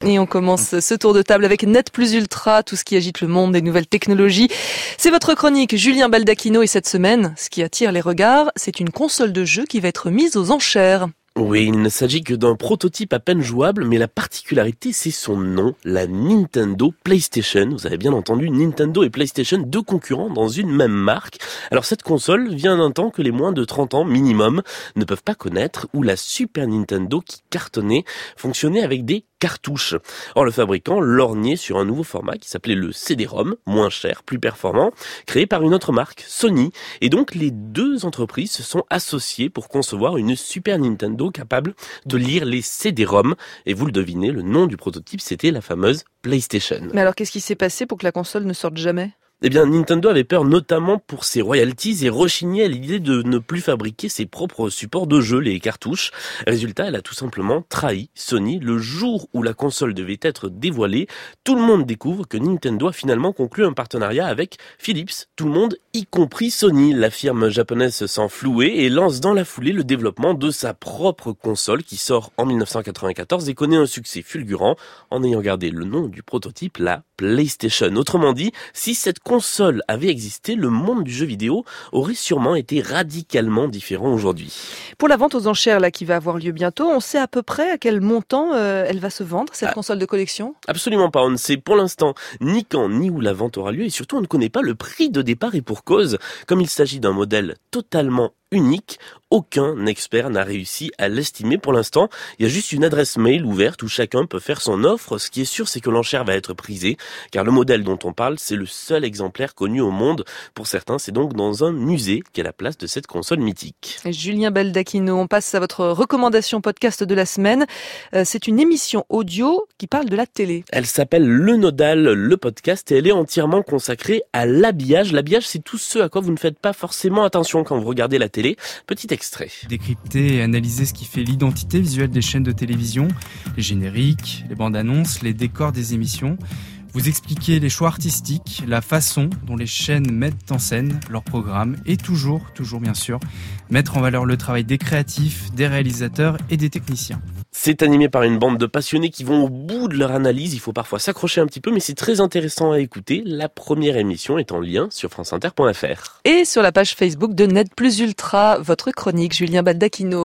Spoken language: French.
Et on commence ce tour de table avec Net Plus Ultra, tout ce qui agite le monde des nouvelles technologies. C'est votre chronique Julien Baldacchino et cette semaine, ce qui attire les regards, c'est une console de jeu qui va être mise aux enchères. Oui, il ne s'agit que d'un prototype à peine jouable, mais la particularité, c'est son nom, la Nintendo PlayStation. Vous avez bien entendu, Nintendo et PlayStation, deux concurrents dans une même marque. Alors cette console vient d'un temps que les moins de 30 ans minimum ne peuvent pas connaître, où la Super Nintendo qui cartonnait fonctionnait avec des cartouches. Or le fabricant lorgnait sur un nouveau format qui s'appelait le CD-ROM, moins cher, plus performant, créé par une autre marque, Sony. Et donc les deux entreprises se sont associées pour concevoir une Super Nintendo capable de lire les CD-ROM. Et vous le devinez, le nom du prototype, c'était la fameuse PlayStation. Mais alors qu'est-ce qui s'est passé pour que la console ne sorte jamais ? Eh bien, Nintendo avait peur notamment pour ses royalties et rechignait à l'idée de ne plus fabriquer ses propres supports de jeu, les cartouches. Résultat, elle a tout simplement trahi Sony le jour où la console devait être dévoilée. Tout le monde découvre que Nintendo a finalement conclu un partenariat avec Philips. Tout le monde, y compris Sony. La firme japonaise se sent flouée et lance dans la foulée le développement de sa propre console qui sort en 1994 et connaît un succès fulgurant en ayant gardé le nom du prototype, la PlayStation. Autrement dit, si cette console avait existé, le monde du jeu vidéo aurait sûrement été radicalement différent aujourd'hui. Pour la vente aux enchères là qui va avoir lieu bientôt, on sait à peu près à quel montant elle va se vendre, cette console de collection ? Absolument pas, on ne sait pour l'instant ni quand ni où la vente aura lieu et surtout on ne connaît pas le prix de départ et pour cause. Comme il s'agit d'un modèle totalement unique, aucun expert n'a réussi à l'estimer pour l'instant. Il y a juste une adresse mail ouverte où chacun peut faire son offre. Ce qui est sûr, c'est que l'enchère va être prisée, car le modèle dont on parle, c'est le seul exemplaire connu au monde. Pour certains, c'est donc dans un musée qu'est la place de cette console mythique. Julien Baldacchino, on passe à votre recommandation podcast de la semaine. C'est une émission audio qui parle de la télé. Elle s'appelle Le Nodal, le podcast, et elle est entièrement consacrée à l'habillage. L'habillage, c'est tout ce à quoi vous ne faites pas forcément attention quand vous regardez la télé. Petit extrait. Décrypter et analyser ce qui fait l'identité visuelle des chaînes de télévision, les génériques, les bandes annonces, les décors des émissions. Vous expliquer les choix artistiques, la façon dont les chaînes mettent en scène leurs programmes et toujours bien sûr, mettre en valeur le travail des créatifs, des réalisateurs et des techniciens. C'est animé par une bande de passionnés qui vont au bout de leur analyse. Il faut parfois s'accrocher un petit peu, mais c'est très intéressant à écouter. La première émission est en lien sur franceinter.fr. Et sur la page Facebook de Net Plus Ultra, votre chronique Julien Baldacchino.